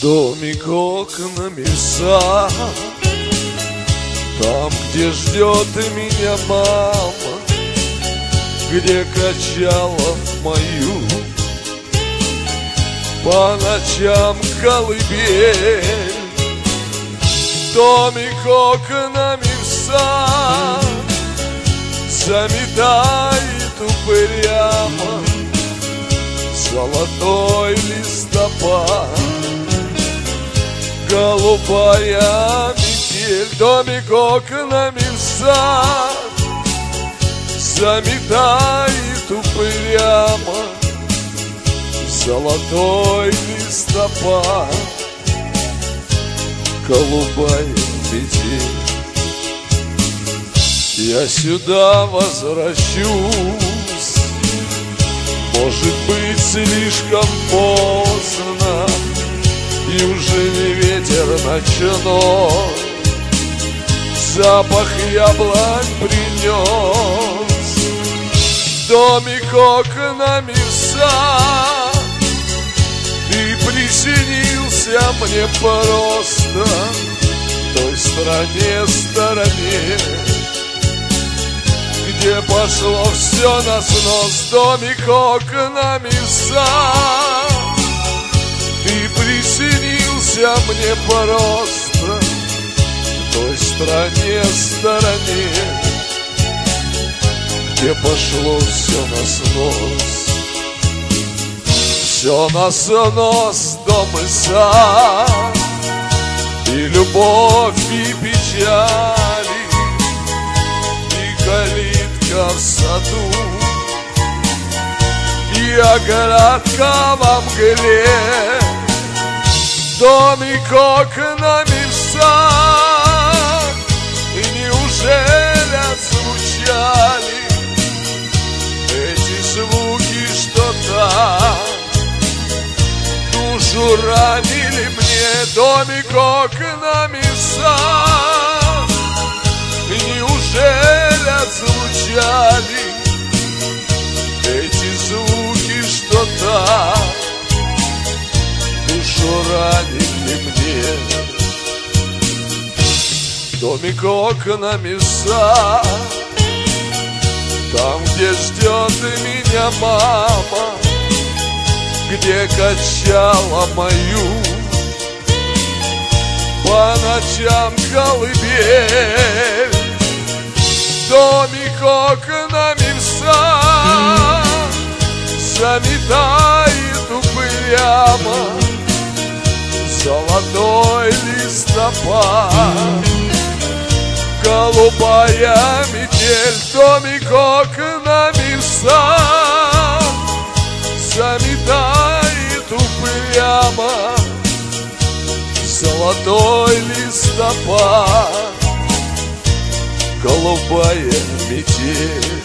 Домик окнами в сад, там, где ждет меня мама, где качала мою по ночам колыбель. Домик окнами в сад заметает упрямо золотой листопад. Голубая метель, домик окнами в сад заметает упрямо золотой листопад. Голубая метель, я сюда возвращусь, может быть, слишком поздно, и уже не ветер ночной запах яблонь принес. Домик окнами в сад, ты приснился мне просто в той стороне, где пошло все на снос. Домик окнами в сад, ты приснился мне просто в той стороне, где пошло все на снос. Все на снос, дом и сад, и любовь, и печали, и калитка в саду, и оградка во мгле. Домик окнами в сад, и неужели отзвучали эти звуки, что так душу ранили мне? Домик окнами в сад, и неужели отзвучали эти звуки, что так душу ранили мне? Домик окнами в сад, там, где ждет меня мама, где качала мою по ночам колыбель. Домик окнами в сад заметает упрямо золотой листопад. Голубая метель, домик окнами в сад заметает упрямо золотой листопад. Голубая метель.